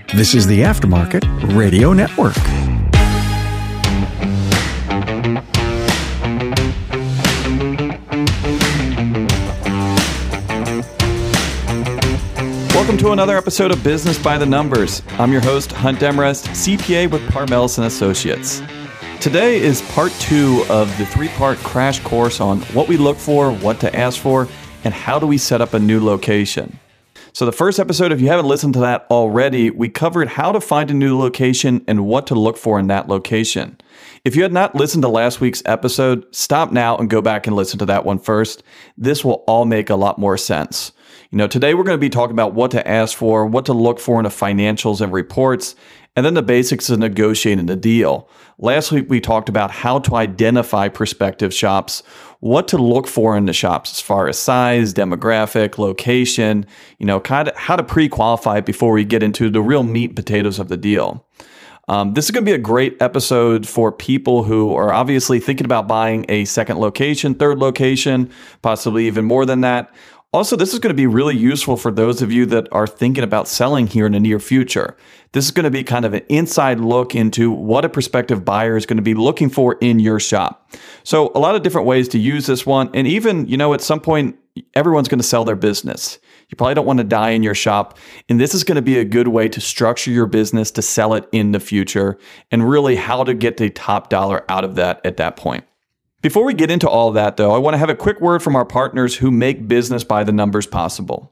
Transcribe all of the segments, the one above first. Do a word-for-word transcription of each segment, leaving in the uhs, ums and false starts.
This is the Aftermarket Radio Network. Welcome to another episode of Business by the Numbers. I'm your host, Hunt Demarest, C P A with Parmelis and Associates. Today is part two of the three-part crash course on what we look for, what to ask for, and how do we set up a new location. So the first episode, if you haven't listened to that already, we covered how to find a new location and what to look for in that location. If you had not listened to last week's episode, stop now and go back and listen to that one first. This will all make a lot more sense. You know, today we're going to be talking about what to ask for, what to look for in the financials and reports, and then the basics of negotiating a deal. Last week we talked about how to identify prospective shops, what to look for in the shops as far as size, demographic, location, you know, kind of how to pre-qualify it before we get into the real meat and potatoes of the deal. Um, this is going to be a great episode for people who are obviously thinking about buying a second location, third location, possibly even more than that. Also, this is going to be really useful for those of you that are thinking about selling here in the near future. This is going to be kind of an inside look into what a prospective buyer is going to be looking for in your shop. So a lot of different ways to use this one. And even, you know, at some point, everyone's going to sell their business. You probably don't want to die in your shop. And this is going to be a good way to structure your business to sell it in the future and really how to get the top dollar out of that at that point. Before we get into all of that, though, I want to have a quick word from our partners who make Business by the Numbers possible.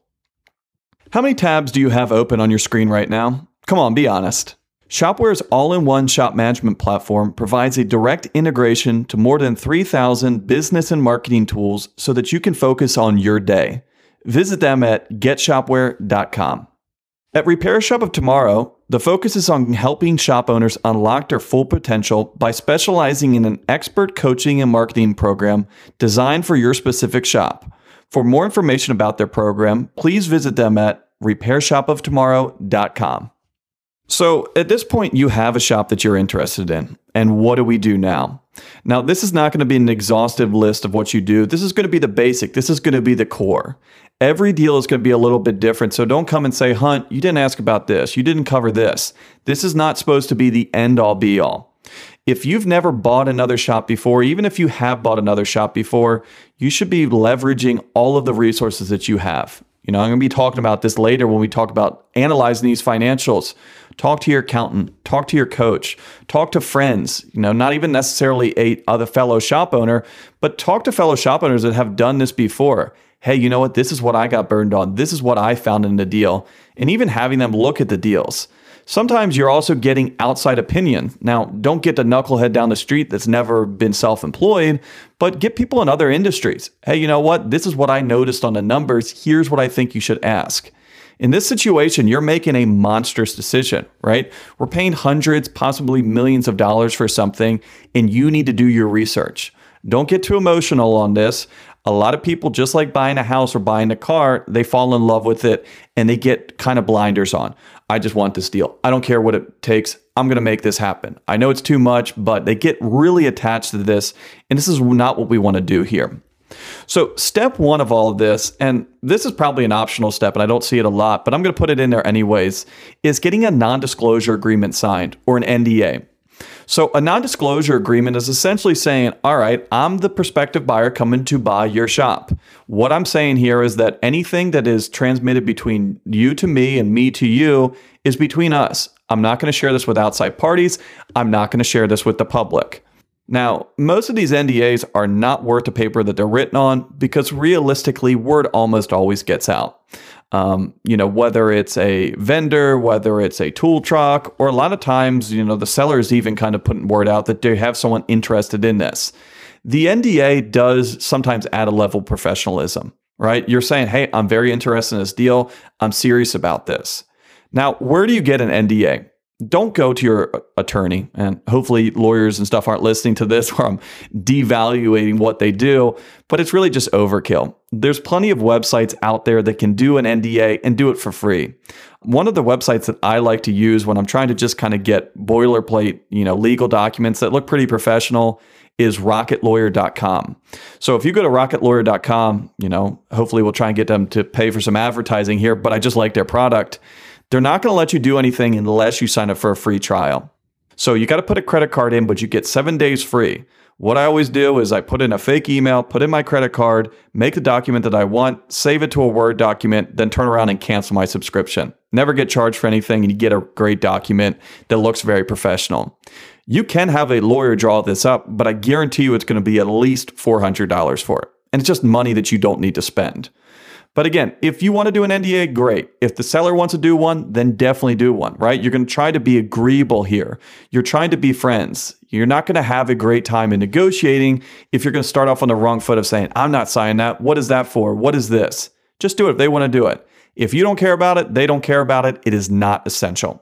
How many tabs do you have open on your screen right now? Come on, be honest. Shopware's all-in-one shop management platform provides a direct integration to more than three thousand business and marketing tools so that you can focus on your day. Visit them at get shopware dot com. At Repair Shop of Tomorrow, the focus is on helping shop owners unlock their full potential by specializing in an expert coaching and marketing program designed for your specific shop. For more information about their program, please visit them at repair shop of tomorrow dot com. So at this point, you have a shop that you're interested in. And what do we do now? Now, this is not going to be an exhaustive list of what you do. This is going to be the basic. This is going to be the core. Every deal is going to be a little bit different. So don't come and say, Hunt, you didn't ask about this. You didn't cover this. This is not supposed to be the end all be all. If you've never bought another shop before, even if you have bought another shop before, you should be leveraging all of the resources that you have. You know, I'm going to be talking about this later when we talk about analyzing these financials. Talk to your accountant, talk to your coach, talk to friends, you know, not even necessarily a other fellow shop owner, but talk to fellow shop owners that have done this before. Hey, you know what? This is what I got burned on. This is what I found in the deal. And even having them look at the deals. Sometimes you're also getting outside opinion. Now, don't get the knucklehead down the street that's never been self-employed, but get people in other industries. Hey, you know what? This is what I noticed on the numbers. Here's what I think you should ask. In this situation, you're making a monstrous decision, right? We're paying hundreds, possibly millions of dollars for something, and you need to do your research. Don't get too emotional on this. A lot of people, just like buying a house or buying a car, they fall in love with it and they get kind of blinders on. I just want this deal. I don't care what it takes. I'm going to make this happen. I know it's too much, but they get really attached to this. And this is not what we want to do here. So step one of all of this, and this is probably an optional step, and I don't see it a lot, but I'm going to put it in there anyways, is getting a non-disclosure agreement signed or an N D A. So a non-disclosure agreement is essentially saying, all right, I'm the prospective buyer coming to buy your shop. What I'm saying here is that anything that is transmitted between you to me and me to you is between us. I'm not going to share this with outside parties. I'm not going to share this with the public. Now, most of these N D As are not worth the paper that they're written on because realistically, word almost always gets out. Um, you know, whether it's a vendor, whether it's a tool truck, or a lot of times, you know, the seller's even kind of putting word out that they have someone interested in this. The N D A does sometimes add a level of professionalism, right? You're saying, hey, I'm very interested in this deal. I'm serious about this. Now, where do you get an N D A? Don't go to your attorney, and hopefully lawyers and stuff aren't listening to this where I'm devaluating what they do, but it's really just overkill. There's plenty of websites out there that can do an N D A and do it for free. One of the websites that I like to use when I'm trying to just kind of get boilerplate, you know, legal documents that look pretty professional is rocket lawyer dot com. So if you go to rocket lawyer dot com, you know, hopefully we'll try and get them to pay for some advertising here, but I just like their product. They're not going to let you do anything unless you sign up for a free trial. So you got to put a credit card in, but you get seven days free. What I always do is I put in a fake email, put in my credit card, make the document that I want, save it to a Word document, then turn around and cancel my subscription. Never get charged for anything, and you get a great document that looks very professional. You can have a lawyer draw this up, but I guarantee you it's going to be at least four hundred dollars for it. And it's just money that you don't need to spend. But again, if you want to do an N D A, great. If the seller wants to do one, then definitely do one, right? You're going to try to be agreeable here. You're trying to be friends. You're not going to have a great time in negotiating if you're going to start off on the wrong foot of saying, I'm not signing that. What is that for? What is this? Just do it if they want to do it. If you don't care about it, they don't care about it. It is not essential.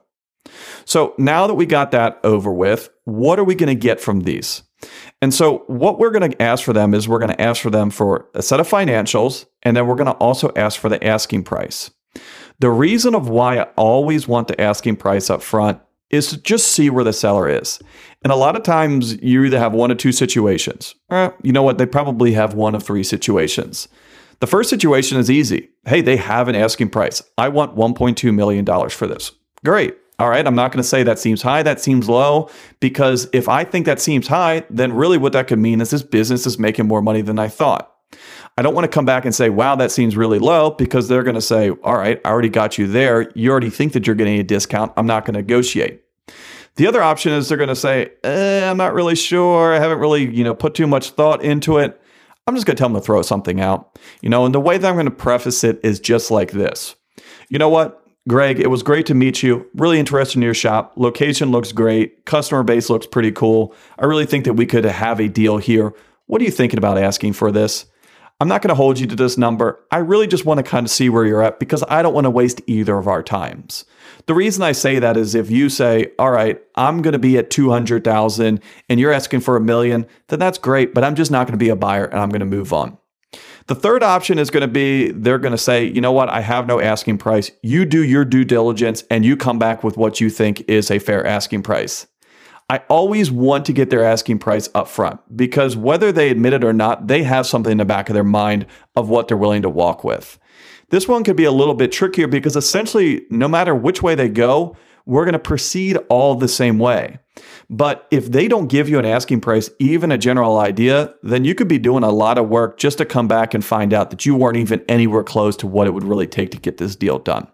So now that we got that over with, what are we going to get from these? And so what we're going to ask for them is we're going to ask for them for a set of financials, and then we're going to also ask for the asking price. The reason of why I always want the asking price up front is to just see where the seller is. And a lot of times you either have one or two situations. Or, you know what? They probably have one of three situations. The first situation is easy. Hey, they have an asking price. I want one point two million dollars for this. Great. All right, I'm not going to say that seems high, that seems low, because if I think that seems high, then really what that could mean is this business is making more money than I thought. I don't want to come back and say, wow, that seems really low, because they're going to say, all right, I already got you there. You already think that you're getting a discount. I'm not going to negotiate. The other option is they're going to say, eh, I'm not really sure. I haven't really, you know, put too much thought into it. I'm just going to tell them to throw something out. You know, and the way that I'm going to preface it is just like this. You know what? Greg, it was great to meet you. Really interested in your shop. Location looks great. Customer base looks pretty cool. I really think that we could have a deal here. What are you thinking about asking for this? I'm not going to hold you to this number. I really just want to kind of see where you're at because I don't want to waste either of our times. The reason I say that is if you say, all right, I'm going to be at two hundred thousand dollars and you're asking for a million, then that's great, but I'm just not going to be a buyer and I'm going to move on. The third option is going to be, they're going to say, you know what, I have no asking price. You do your due diligence and you come back with what you think is a fair asking price. I always want to get their asking price up front because whether they admit it or not, they have something in the back of their mind of what they're willing to walk with. This one could be a little bit trickier because essentially, no matter which way they go, we're going to proceed all the same way. But if they don't give you an asking price, even a general idea, then you could be doing a lot of work just to come back and find out that you weren't even anywhere close to what it would really take to get this deal done.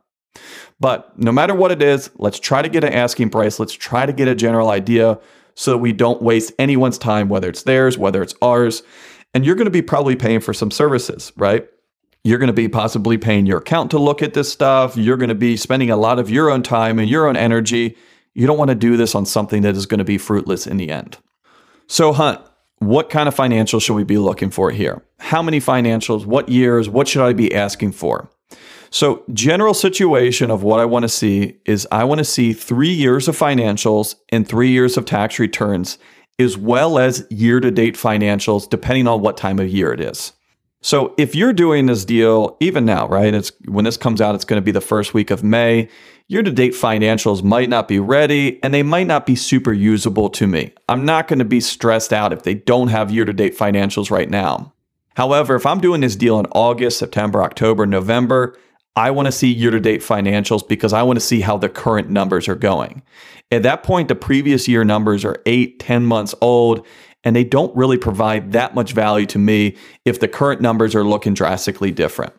But no matter what it is, let's try to get an asking price. Let's try to get a general idea so that we don't waste anyone's time, whether it's theirs, whether it's ours. And you're going to be probably paying for some services, right? You're going to be possibly paying your accountant to look at this stuff. You're going to be spending a lot of your own time and your own energy. You don't want to do this on something that is going to be fruitless in the end. So, Hunt, what kind of financials should we be looking for here? How many financials? What years? What should I be asking for? So, general situation of what I want to see is I want to see three years of financials and three years of tax returns, as well as year-to-date financials, depending on what time of year it is. So if you're doing this deal, even now, right, it's when this comes out, it's going to be the first week of May. Year-to-date financials might not be ready, and they might not be super usable to me. I'm not going to be stressed out if they don't have year-to-date financials right now. However, if I'm doing this deal in August, September, October, November, I want to see year-to-date financials because I want to see how the current numbers are going. At that point, the previous year numbers are eight, ten months old, and they don't really provide that much value to me if the current numbers are looking drastically different.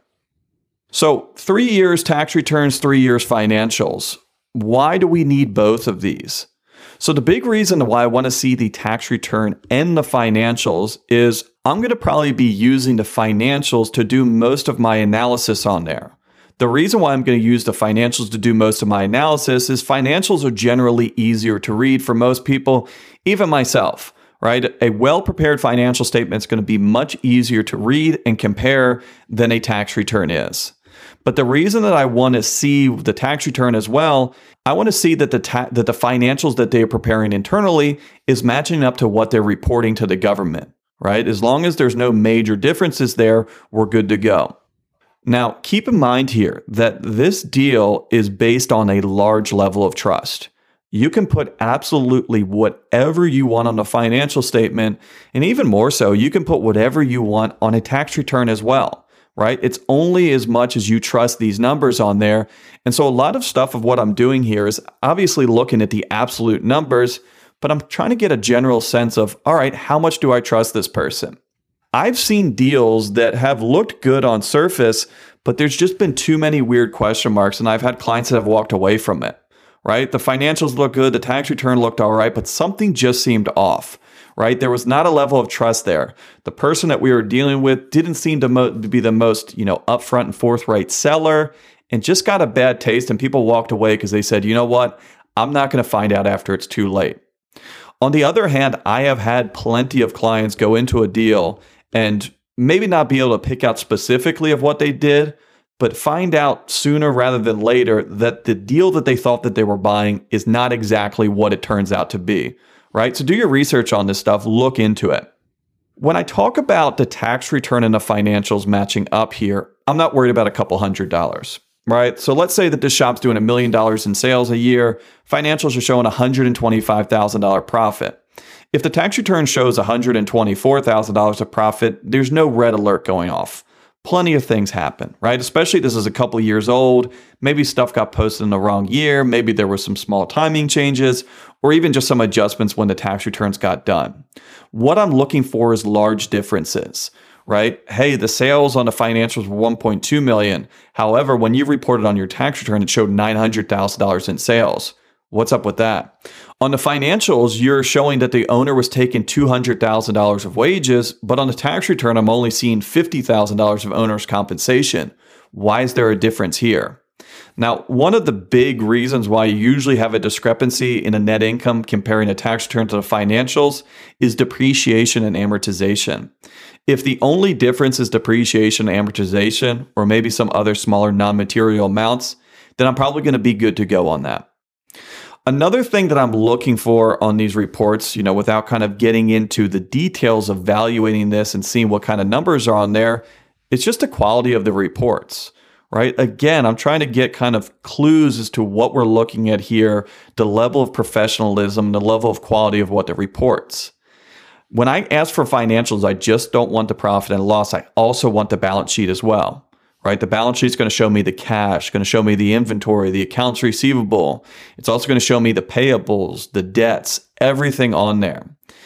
So three years tax returns, three years financials. Why do we need both of these? So the big reason why I want to see the tax return and the financials is I'm going to probably be using the financials to do most of my analysis on there. The reason why I'm going to use the financials to do most of my analysis is financials are generally easier to read for most people, even myself. Right? A well-prepared financial statement is going to be much easier to read and compare than a tax return is. But the reason that I want to see the tax return as well, I want to see that the ta- that the financials that they are preparing internally is matching up to what they're reporting to the government, right? As long as there's no major differences there, we're good to go. Now, keep in mind here that this deal is based on a large level of trust. You can put absolutely whatever you want on a financial statement, and even more so, you can put whatever you want on a tax return as well. right? It's only as much as you trust these numbers on there. And so a lot of stuff of what I'm doing here is obviously looking at the absolute numbers, but I'm trying to get a general sense of, all right, how much do I trust this person? I've seen deals that have looked good on surface, but there's just been too many weird question marks, and I've had clients that have walked away from it, right? The financials look good, the tax return looked all right, but something just seemed off, right? There was not a level of trust there. The person that we were dealing with didn't seem to, mo- to be the most, you know, upfront and forthright seller, and just got a bad taste, and people walked away because they said, you know what, I'm not going to find out after it's too late. On the other hand, I have had plenty of clients go into a deal and maybe not be able to pick out specifically of what they did, but find out sooner rather than later that the deal that they thought that they were buying is not exactly what it turns out to be, right? So do your research on this stuff, look into it. When I talk about the tax return and the financials matching up here, I'm not worried about a couple hundred dollars, right? So let's say that this shop's doing a million dollars in sales a year, financials are showing one hundred twenty-five thousand dollars profit. If the tax return shows one hundred twenty-four thousand dollars of profit, there's no red alert going off. Plenty of things happen, right? Especially this is a couple years old. Maybe stuff got posted in the wrong year. Maybe there were some small timing changes or even just some adjustments when the tax returns got done. What I'm looking for is large differences, right? Hey, the sales on the financials were one point two million dollars. However, when you reported on your tax return, it showed nine hundred thousand dollars in sales. What's up with that? On the financials, you're showing that the owner was taking two hundred thousand dollars of wages, but on the tax return, I'm only seeing fifty thousand dollars of owner's compensation. Why is there a difference here? Now, one of the big reasons why you usually have a discrepancy in a net income comparing a tax return to the financials is depreciation and amortization. If the only difference is depreciation and amortization, or maybe some other smaller non-material amounts, then I'm probably going to be good to go on that. Another thing that I'm looking for on these reports, you know, without kind of getting into the details of evaluating this and seeing what kind of numbers are on there, it's just the quality of the reports, right? Again, I'm trying to get kind of clues as to what we're looking at here, the level of professionalism, the level of quality of what the reports. When I ask for financials, I just don't want the profit and loss. I also want the balance sheet as well. Right? The balance sheet is going to show me the cash, going to show me the inventory, the accounts receivable. It's also going to show me the payables, the debts, everything on there.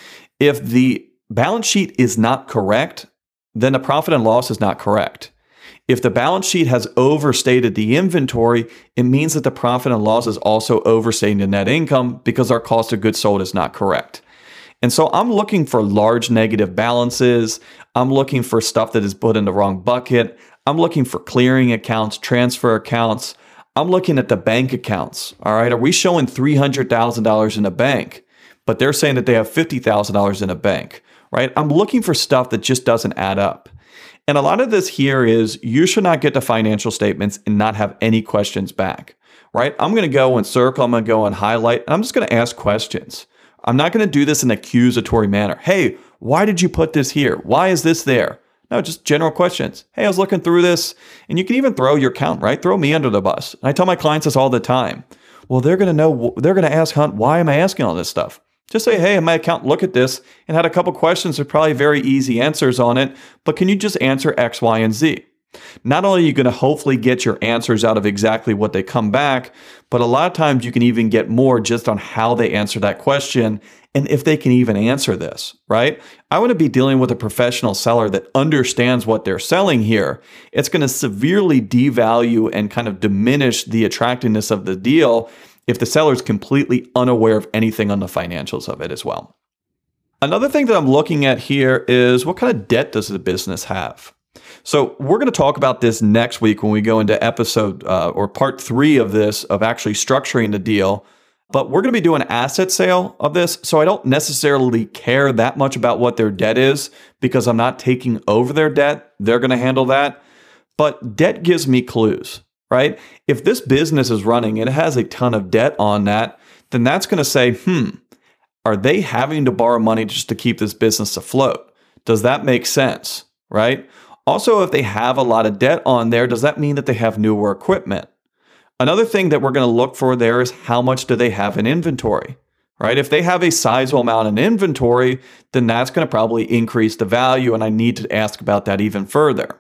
If the balance sheet is not correct, then the profit and loss is not correct. If the balance sheet has overstated the inventory, it means that the profit and loss is also overstating the net income because our cost of goods sold is not correct. And so I'm looking for large negative balances. I'm looking for stuff that is put in the wrong bucket. I'm looking for clearing accounts, transfer accounts. I'm looking at the bank accounts. All right. Are we showing three hundred thousand dollars in a bank, but they're saying that they have fifty thousand dollars in a bank, right? I'm looking for stuff that just doesn't add up. And a lot of this here is you should not get the financial statements and not have any questions back, right? I'm going to go and circle. I'm going to go and highlight, and I'm just going to ask questions. I'm not going to do this in an accusatory manner. Hey, why did you put this here? Why is this there? No, just general questions. Hey, I was looking through this, and you can even throw your account, right? Throw me under the bus. And I tell my clients this all the time. Well, they're going to know, they're going to ask Hunt, why am I asking all this stuff? Just say, hey, my account, look at this, and had a couple questions with probably very easy answers on it, but can you just answer X, Y, and Z? Not only are you going to hopefully get your answers out of exactly what they come back, but a lot of times you can even get more just on how they answer that question and if they can even answer this, right? I want to be dealing with a professional seller that understands what they're selling here. It's going to severely devalue and kind of diminish the attractiveness of the deal if the seller is completely unaware of anything on the financials of it as well. Another thing that I'm looking at here is what kind of debt does the business have? So we're going to talk about this next week when we go into episode uh, or part three of this, of actually structuring the deal. But we're going to be doing an asset sale of this. So I don't necessarily care that much about what their debt is because I'm not taking over their debt. They're going to handle that. But debt gives me clues, right? If this business is running and it has a ton of debt on that, then that's going to say, hmm, are they having to borrow money just to keep this business afloat? Does that make sense, right? Also, if they have a lot of debt on there, does that mean that they have newer equipment? Another thing that we're going to look for there is how much do they have in inventory, right? If they have a sizable amount in inventory, then that's going to probably increase the value, and I need to ask about that even further.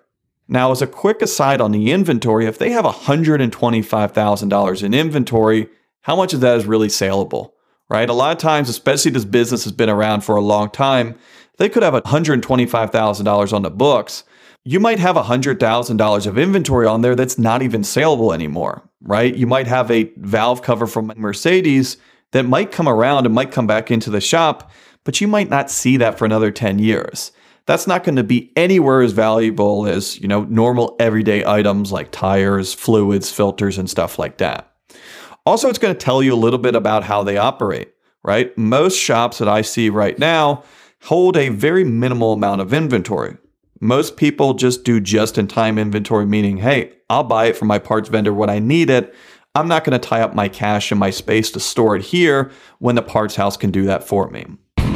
Now, as a quick aside on the inventory, if they have one hundred twenty-five thousand dollars in inventory, how much of that is really saleable, right? A lot of times, especially this business has been around for a long time, they could have one hundred twenty-five thousand dollars on the books. You might have one hundred thousand dollars of inventory on there that's not even saleable anymore, right? You might have a valve cover from Mercedes that might come around and might come back into the shop, but you might not see that for another ten years. That's not going to be anywhere as valuable as, you know, normal everyday items like tires, fluids, filters, and stuff like that. Also, it's going to tell you a little bit about how they operate, right? Most shops that I see right now hold a very minimal amount of inventory. Most people just do just-in-time inventory, meaning, hey, I'll buy it from my parts vendor when I need it. I'm not going to tie up my cash and my space to store it here when the parts house can do that for me.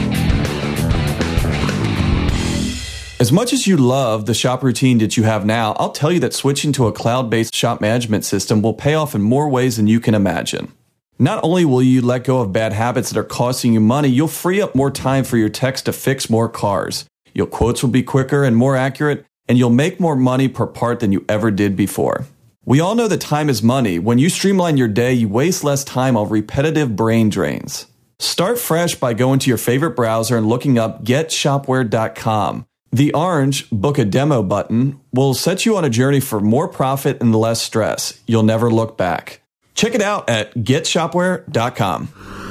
As much as you love the shop routine that you have now, I'll tell you that switching to a cloud-based shop management system will pay off in more ways than you can imagine. Not only will you let go of bad habits that are costing you money, you'll free up more time for your techs to fix more cars. Your quotes will be quicker and more accurate, and you'll make more money per part than you ever did before. We all know that time is money. When you streamline your day, you waste less time on repetitive brain drains. Start fresh by going to your favorite browser and looking up get shopware dot com. The orange Book a Demo button will set you on a journey for more profit and less stress. You'll never look back. Check it out at get shopware dot com.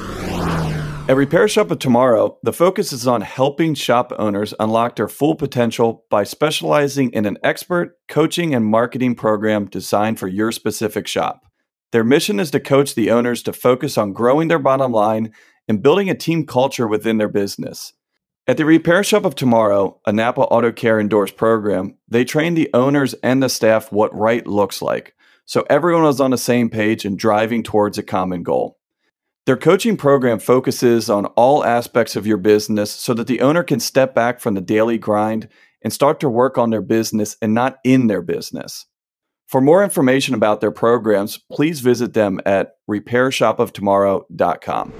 At Repair Shop of Tomorrow, the focus is on helping shop owners unlock their full potential by specializing in an expert coaching and marketing program designed for your specific shop. Their mission is to coach the owners to focus on growing their bottom line and building a team culture within their business. At the Repair Shop of Tomorrow, a Napa Auto Care endorsed program, they train the owners and the staff what right looks like, so everyone is on the same page and driving towards a common goal. Their coaching program focuses on all aspects of your business so that the owner can step back from the daily grind and start to work on their business and not in their business. For more information about their programs, please visit them at repair shop of tomorrow dot com.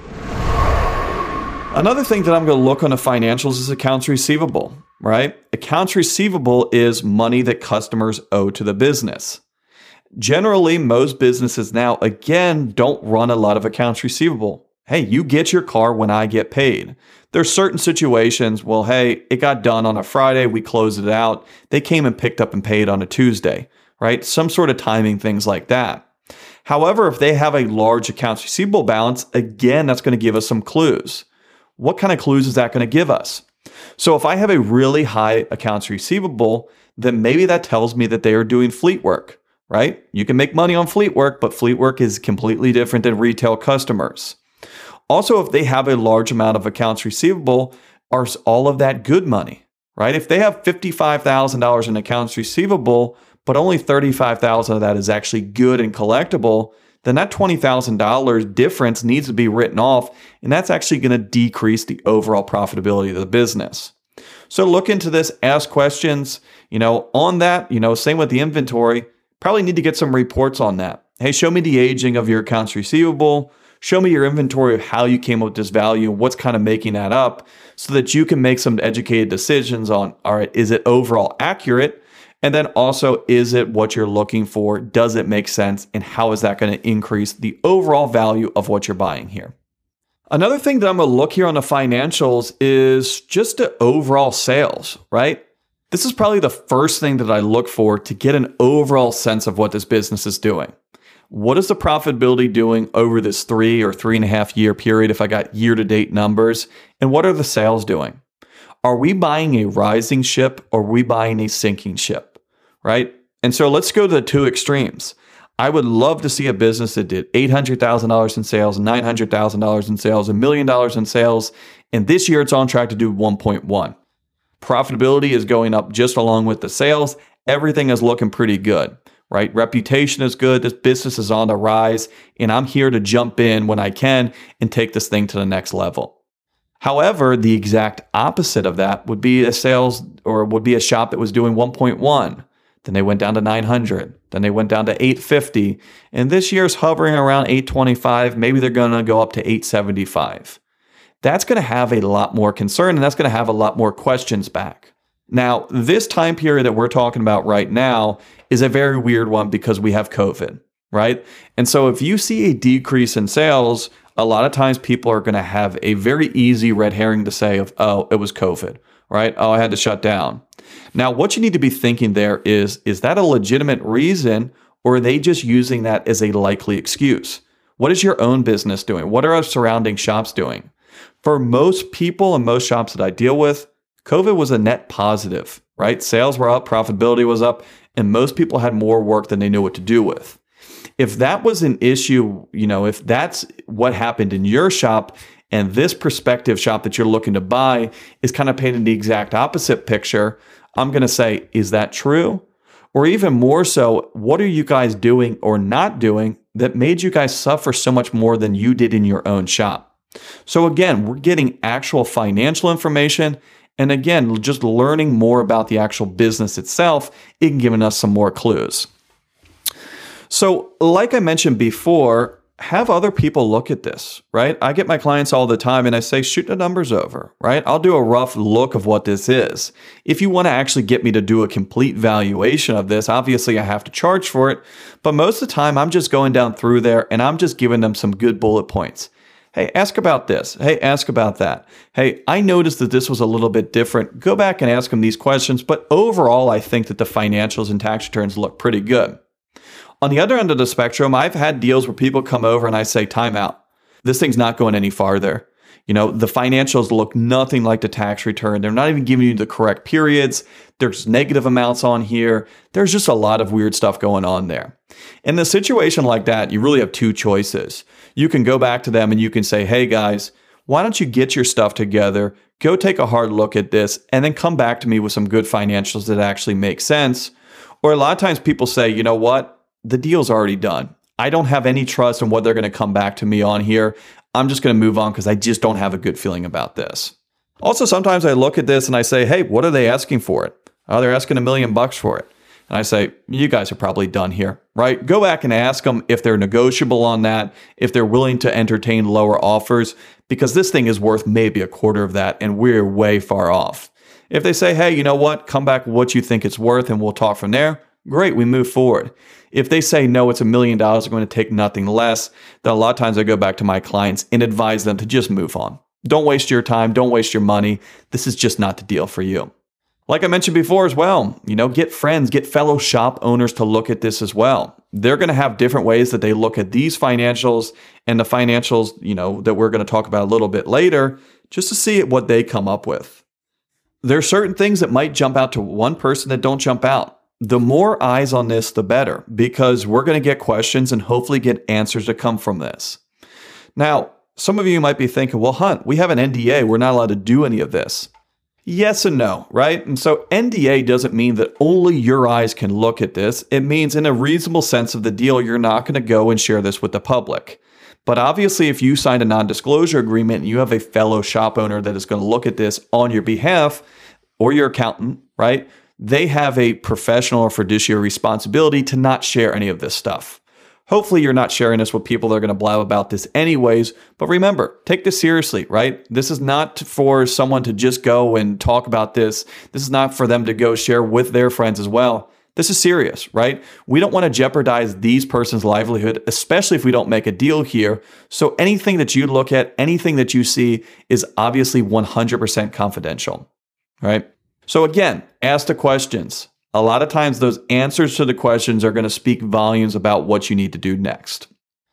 Another thing that I'm going to look on the financials is accounts receivable, right? Accounts receivable is money that customers owe to the business. Generally, most businesses now, again, don't run a lot of accounts receivable. Hey, you get your car when I get paid. There's certain situations, well, hey, it got done on a Friday, we closed it out. They came and picked up and paid on a Tuesday, right? Some sort of timing, things like that. However, if they have a large accounts receivable balance, again, that's going to give us some clues. What kind of clues is that going to give us? So if I have a really high accounts receivable, then maybe that tells me that they are doing fleet work, right? You can make money on fleet work, but fleet work is completely different than retail customers. Also, if they have a large amount of accounts receivable, are all of that good money, right? If they have fifty-five thousand dollars in accounts receivable, but only thirty-five thousand dollars of that is actually good and collectible, then that twenty thousand dollars difference needs to be written off, and that's actually going to decrease the overall profitability of the business. So look into this, ask questions, you know, on that, you know, same with the inventory, probably need to get some reports on that. Hey, show me the aging of your accounts receivable, show me your inventory of how you came up with this value and what's kind of making that up so that you can make some educated decisions on, all right, is it overall accurate? And then also, is it what you're looking for? Does it make sense? And how is that going to increase the overall value of what you're buying here? Another thing that I'm going to look here on the financials is just the overall sales, right? This is probably the first thing that I look for to get an overall sense of what this business is doing. What is the profitability doing over this three or three and a half year period if I got year-to-date numbers? And what are the sales doing? Are we buying a rising ship or are we buying a sinking ship? Right? And so let's go to the two extremes. I would love to see a business that did eight hundred thousand dollars in sales, nine hundred thousand dollars in sales, a million dollars in sales, and this year it's on track to do one point one. Profitability is going up just along with the sales. Everything is looking pretty good, right? Reputation is good. This business is on the rise, and I'm here to jump in when I can and take this thing to the next level. However, the exact opposite of that would be a sales or would be a shop that was doing one point one. Then they went down to nine hundred. Then they went down to eight fifty. And this year's hovering around eight twenty-five. Maybe they're going to go up to eight seventy-five. That's going to have a lot more concern and that's going to have a lot more questions back. Now, this time period that we're talking about right now is a very weird one because we have COVID, right? And so if you see a decrease in sales, a lot of times people are going to have a very easy red herring to say of, oh, it was COVID, right? Oh, I had to shut down. Now, what you need to be thinking there is, is that a legitimate reason, or are they just using that as a likely excuse? What is your own business doing? What are our surrounding shops doing? For most people and most shops that I deal with, COVID was a net positive, right? Sales were up, profitability was up, and most people had more work than they knew what to do with. If that was an issue, you know, if that's what happened in your shop and this prospective shop that you're looking to buy is kind of painting the exact opposite picture, I'm going to say, is that true? Or even more so, what are you guys doing or not doing that made you guys suffer so much more than you did in your own shop? So again, we're getting actual financial information. And again, just learning more about the actual business itself, it can give us some more clues. So like I mentioned before, have other people look at this, right? I get my clients all the time and I say, shoot the numbers over, right? I'll do a rough look of what this is. If you want to actually get me to do a complete valuation of this, obviously I have to charge for it. But most of the time, I'm just going down through there and I'm just giving them some good bullet points. Hey, ask about this. Hey, ask about that. Hey, I noticed that this was a little bit different. Go back and ask them these questions. But overall, I think that the financials and tax returns look pretty good. On the other end of the spectrum, I've had deals where people come over and I say, time out. This thing's not going any farther. You know, the financials look nothing like the tax return. They're not even giving you the correct periods. There's negative amounts on here. There's just a lot of weird stuff going on there. In a situation like that, you really have two choices. You can go back to them and you can say, hey guys, why don't you get your stuff together, go take a hard look at this, and then come back to me with some good financials that actually make sense. Or a lot of times people say, you know what? The deal's already done. I don't have any trust in what they're going to come back to me on here. I'm just going to move on because I just don't have a good feeling about this. Also, sometimes I look at this and I say, hey, what are they asking for it? Oh, they're asking a million bucks for it. And I say, you guys are probably done here, right? Go back and ask them if they're negotiable on that, if they're willing to entertain lower offers, because this thing is worth maybe a quarter of that and we're way far off. If they say, hey, you know what? Come back with what you think it's worth and we'll talk from there. Great, we move forward. If they say, no, it's a million dollars, I'm going to take nothing less, then a lot of times I go back to my clients and advise them to just move on. Don't waste your time. Don't waste your money. This is just not the deal for you. Like I mentioned before as well, you know, get friends, get fellow shop owners to look at this as well. They're going to have different ways that they look at these financials and the financials, you know, that we're going to talk about a little bit later, just to see what they come up with. There are certain things that might jump out to one person that don't jump out. The more eyes on this, the better, because we're going to get questions and hopefully get answers to come from this. Now, some of you might be thinking, well, Hunt, we have an N D A. We're not allowed to do any of this. Yes and no, right? And so N D A doesn't mean that only your eyes can look at this. It means in a reasonable sense of the deal, you're not going to go and share this with the public. But obviously, if you signed a non-disclosure agreement and you have a fellow shop owner that is going to look at this on your behalf, or your accountant, right? They have a professional or fiduciary responsibility to not share any of this stuff. Hopefully you're not sharing this with people that are going to blab about this anyways. But remember, take this seriously, right? This is not for someone to just go and talk about this. This is not for them to go share with their friends as well. This is serious, right? We don't want to jeopardize these person's livelihood, especially if we don't make a deal here. So anything that you look at, anything that you see is obviously one hundred percent confidential, right? So again, ask the questions. A lot of times those answers to the questions are going to speak volumes about what you need to do next.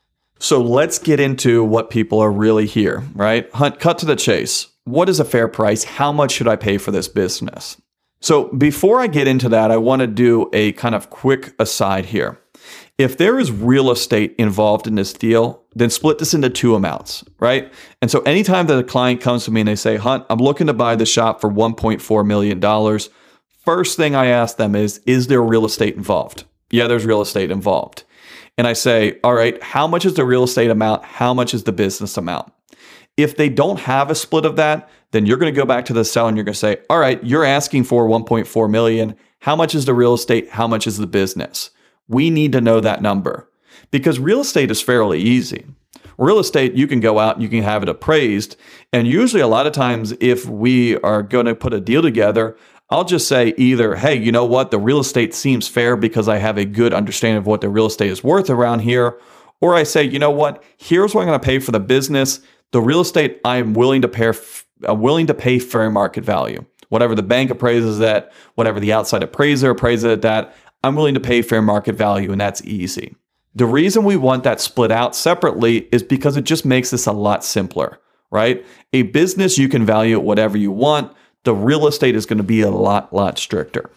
So let's get into what people are really here, right? Hunt, cut to the chase. What is a fair price? How much should I pay for this business? So before I get into that, I want to do a kind of quick aside here. If there is real estate involved in this deal, then split this into two amounts, right? And so anytime that a client comes to me and they say, Hunt, I'm looking to buy the shop for one point four million dollars, first thing I ask them is, is there real estate involved? Yeah, there's real estate involved. And I say, all right, how much is the real estate amount? How much is the business amount? If they don't have a split of that, then you're going to go back to the seller and you're going to say, all right, you're asking for one point four million dollars. How much is the real estate? How much is the business? We need to know that number because real estate is fairly easy. Real estate, you can go out and you can have it appraised. And usually a lot of times if we are going to put a deal together, I'll just say either, hey, you know what, the real estate seems fair because I have a good understanding of what the real estate is worth around here. Or I say, you know what, here's what I'm going to pay for the business. The real estate, I'm willing to pay, I'm willing to pay fair market value. Whatever the bank appraises at, whatever the outside appraiser appraises at that, I'm willing to pay fair market value, and that's easy. The reason we want that split out separately is because it just makes this a lot simpler, right? A business, you can value it whatever you want. The real estate is going to be a lot, lot stricter.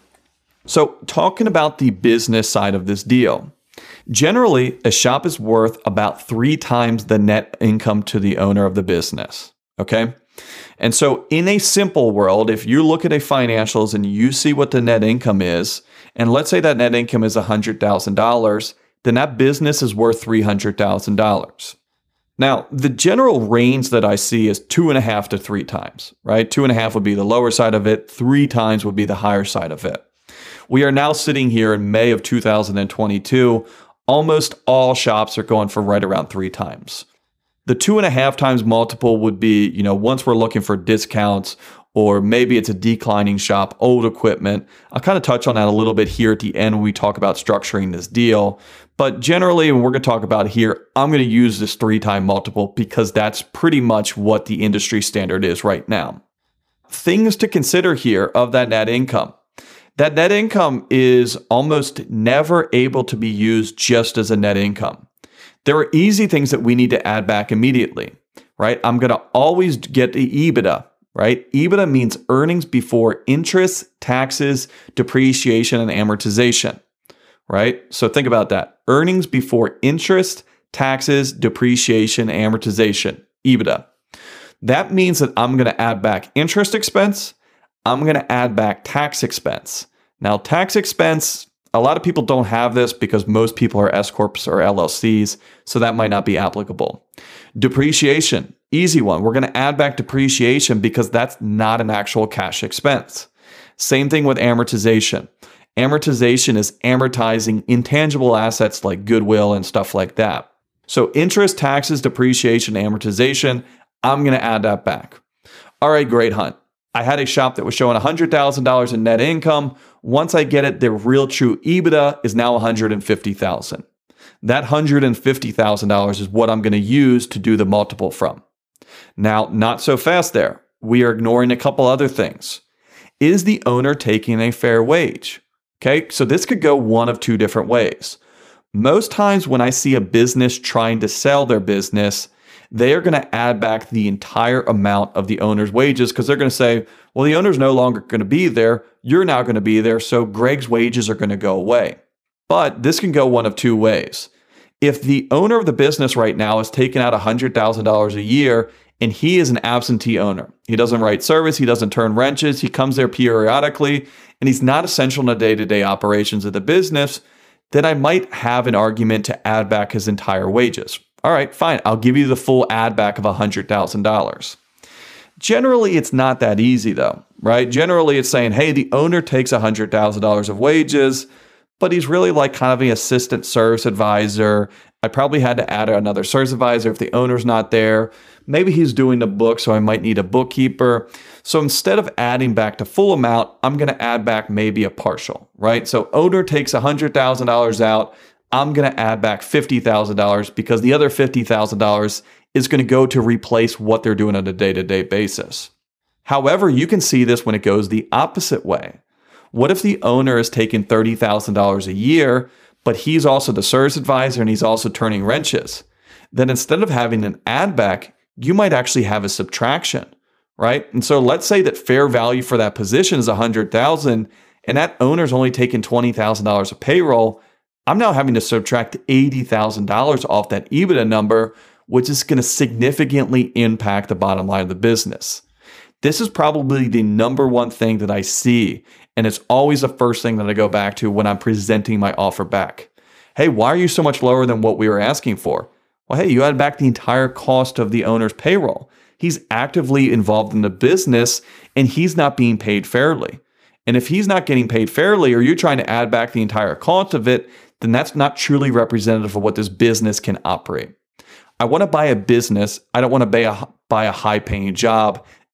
So talking about the business side of this deal, generally, a shop is worth about three times the net income to the owner of the business, okay? And so in a simple world, if you look at a financials and you see what the net income is, and let's say that net income is one hundred thousand dollars, then that business is worth three hundred thousand dollars. Now, the general range that I see is two and a half to three times, right? Two and a half would be the lower side of it. Three times would be the higher side of it. We are now sitting here in May of two thousand twenty-two. Almost all shops are going for right around three times. The two and a half times multiple would be, you know, once we're looking for discounts, or maybe it's a declining shop, old equipment. I'll kind of touch on that a little bit here at the end when we talk about structuring this deal. But generally, when we're going to talk about here, I'm going to use this three-time multiple because that's pretty much what the industry standard is right now. Things to consider here of that net income. That net income is almost never able to be used just as a net income. There are easy things that we need to add back immediately, right? I'm going to always get the EBITDA, right? EBITDA means earnings before interest, taxes, depreciation, and amortization, right? So think about that. Earnings before interest, taxes, depreciation, amortization, EBITDA. That means that I'm going to add back interest expense. I'm going to add back tax expense. Now, tax expense, a lot of people don't have this because most people are S corps or L L Cs, so that might not be applicable. Depreciation, easy one. We're going to add back depreciation because that's not an actual cash expense. Same thing with amortization. Amortization is amortizing intangible assets like goodwill and stuff like that. So interest, taxes, depreciation, amortization, I'm going to add that back. All right, great, Hunt. I had a shop that was showing one hundred thousand dollars in net income. Once I get it, their real true EBITDA is now one hundred fifty thousand dollars. That one hundred fifty thousand dollars is what I'm going to use to do the multiple from. Now, not so fast there. We are ignoring a couple other things. Is the owner taking a fair wage? Okay, so this could go one of two different ways. Most times when I see a business trying to sell their business, they are going to add back the entire amount of the owner's wages because they're going to say, well, the owner's no longer going to be there. You're now going to be there. So Greg's wages are going to go away. But this can go one of two ways. If the owner of the business right now is taking out one hundred thousand dollars a year and he is an absentee owner, he doesn't write service, he doesn't turn wrenches, he comes there periodically, and he's not essential in the day-to-day operations of the business, then I might have an argument to add back his entire wages. All right, fine. I'll give you the full add back of one hundred thousand dollars. Generally, it's not that easy though, right? Generally, it's saying, hey, the owner takes one hundred thousand dollars of wages, but he's really like kind of an assistant service advisor. I probably had to add another service advisor if the owner's not there. Maybe he's doing the book, so I might need a bookkeeper. So instead of adding back the full amount, I'm going to add back maybe a partial, right? So owner takes one hundred thousand dollars out. I'm going to add back fifty thousand dollars because the other fifty thousand dollars is going to go to replace what they're doing on a day-to-day basis. However, you can see this when it goes the opposite way. What if the owner is taking thirty thousand dollars a year, but he's also the service advisor and he's also turning wrenches? Then instead of having an add back, you might actually have a subtraction, right? And so let's say that fair value for that position is one hundred thousand dollars and that owner's only taking twenty thousand dollars of payroll. I'm now having to subtract eighty thousand dollars off that EBITDA number, which is going to significantly impact the bottom line of the business. This is probably the number one thing that I see, and it's always the first thing that I go back to when I'm presenting my offer back. Hey, why are you so much lower than what we were asking for? Well, hey, you add back the entire cost of the owner's payroll. He's actively involved in the business, and he's not being paid fairly. And if he's not getting paid fairly, or you're trying to add back the entire cost of it, then that's not truly representative of what this business can operate. I want to buy a business. I don't want to buy a, buy a high-paying job,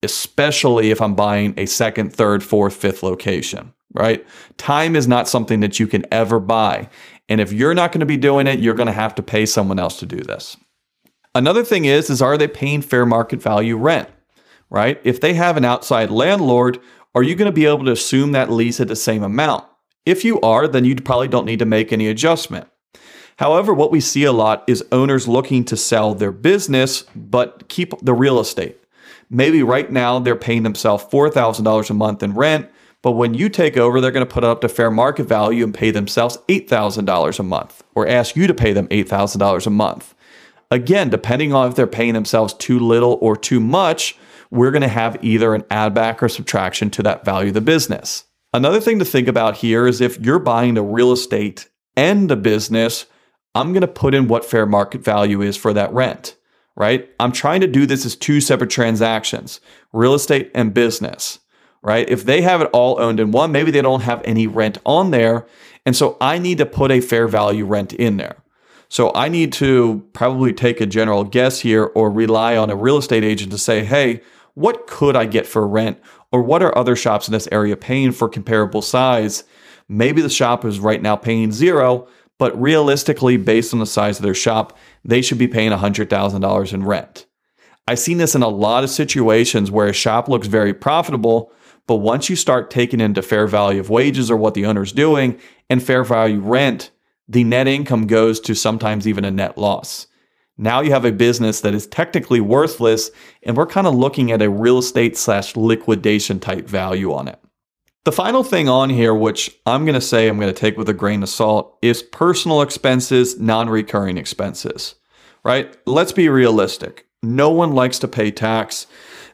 especially if I'm buying a second, third, fourth, fifth location, right? Time is not something that you can ever buy. And if you're not going to be doing it, you're going to have to pay someone else to do this. Another thing is, is are they paying fair market value rent, right? If they have an outside landlord, are you going to be able to assume that lease at the same amount? If you are, then you probably don't need to make any adjustment. However, what we see a lot is owners looking to sell their business, but keep the real estate. Maybe right now they're paying themselves four thousand dollars a month in rent, but when you take over, they're going to put it up to fair market value and pay themselves eight thousand dollars a month, or ask you to pay them eight thousand dollars a month. Again, depending on if they're paying themselves too little or too much, we're going to have either an add back or subtraction to that value of the business. Another thing to think about here is if you're buying the real estate and the business, I'm going to put in what fair market value is for that rent, right? I'm trying to do this as two separate transactions, real estate and business, right? If they have it all owned in one, maybe they don't have any rent on there. And so I need to put a fair value rent in there. So I need to probably take a general guess here or rely on a real estate agent to say, hey, what could I get for rent? Or what are other shops in this area paying for comparable size? Maybe the shop is right now paying zero, but realistically, based on the size of their shop, they should be paying one hundred thousand dollars in rent. I've seen this in a lot of situations where a shop looks very profitable, but once you start taking into fair value of wages or what the owner's doing and fair value rent, the net income goes to sometimes even a net loss. Now you have a business that is technically worthless, and we're kind of looking at a real estate slash liquidation type value on it. The final thing on here, which I'm going to say I'm going to take with a grain of salt, is personal expenses, non-recurring expenses, right? Let's be realistic. No one likes to pay tax,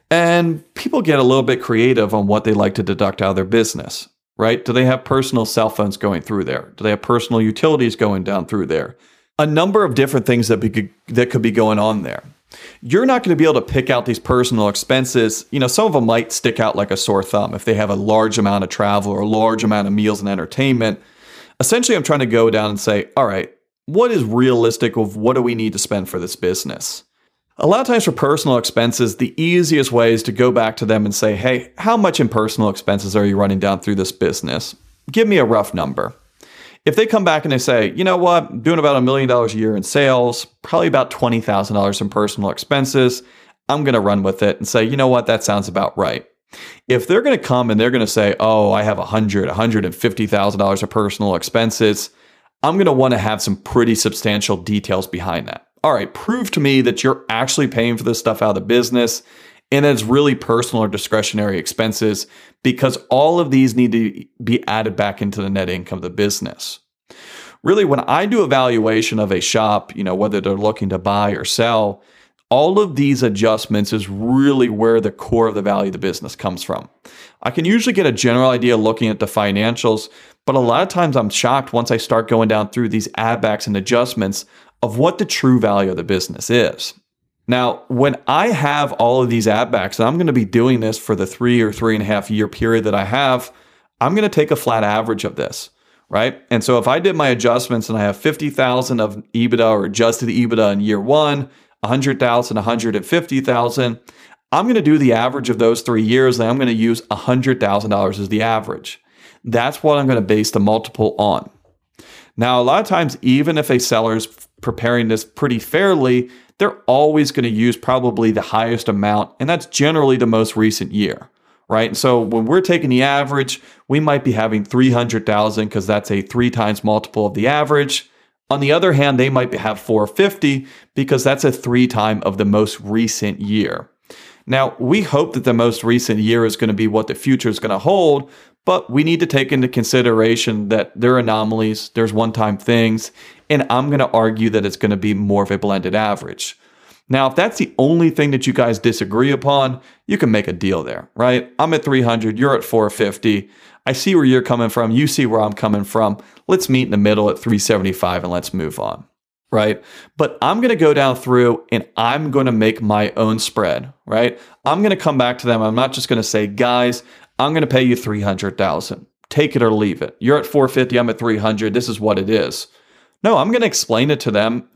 and people get a little bit creative on what they like to deduct out of their business, right? Do they have personal cell phones going through there? Do they have personal utilities going down through there? A number of different things that, be, that could be going on there. You're not going to be able to pick out these personal expenses. You know, some of them might stick out like a sore thumb if they have a large amount of travel or a large amount of meals and entertainment. Essentially, I'm trying to go down and say, all right, what is realistic of what do we need to spend for this business? A lot of times for personal expenses, the easiest way is to go back to them and say, hey, how much in personal expenses are you running down through this business? Give me a rough number. If they come back and they say, you know what, I'm doing about a million dollars a year in sales, probably about twenty thousand dollars in personal expenses, I'm going to run with it and say, you know what, that sounds about right. If they're going to come and they're going to say, oh, I have one hundred thousand dollars, one hundred fifty thousand dollars of personal expenses, I'm going to want to have some pretty substantial details behind that. All right, prove to me that you're actually paying for this stuff out of the business and it's really personal or discretionary expenses, because all of these need to be added back into the net income of the business. Really, when I do evaluation of a shop, you know, whether they're looking to buy or sell, all of these adjustments is really where the core of the value of the business comes from. I can usually get a general idea looking at the financials, but a lot of times I'm shocked once I start going down through these add backs and adjustments of what the true value of the business is. Now, when I have all of these add backs, and I'm going to be doing this for the three or three and a half year period that I have, I'm going to take a flat average of this, right? And so if I did my adjustments and I have fifty thousand of EBITDA or adjusted EBITDA in year one, one hundred thousand, one hundred fifty thousand, I'm going to do the average of those three years, and I'm going to use one hundred thousand dollars as the average. That's what I'm going to base the multiple on. Now, a lot of times, even if a seller's preparing this pretty fairly, they're always going to use probably the highest amount, and that's generally the most recent year, right? And so when we're taking the average, we might be having three hundred thousand because that's a three times multiple of the average. On the other hand, they might have four hundred fifty because that's a three time of the most recent year. Now, we hope that the most recent year is going to be what the future is going to hold, but we need to take into consideration that there are anomalies, there's one-time things, and I'm going to argue that it's going to be more of a blended average. Now, if that's the only thing that you guys disagree upon, you can make a deal there, right? I'm at three hundred, you're at four hundred fifty. I see where you're coming from, you see where I'm coming from. Let's meet in the middle at three seventy-five and let's move on, right? But I'm going to go down through and I'm going to make my own spread, right? I'm going to come back to them. I'm not just going to say, guys, I'm going to pay you three hundred thousand dollars. Take it or leave it. You're at four hundred fifty, I'm at three hundred. This is what it is. No, I'm going to explain it to them in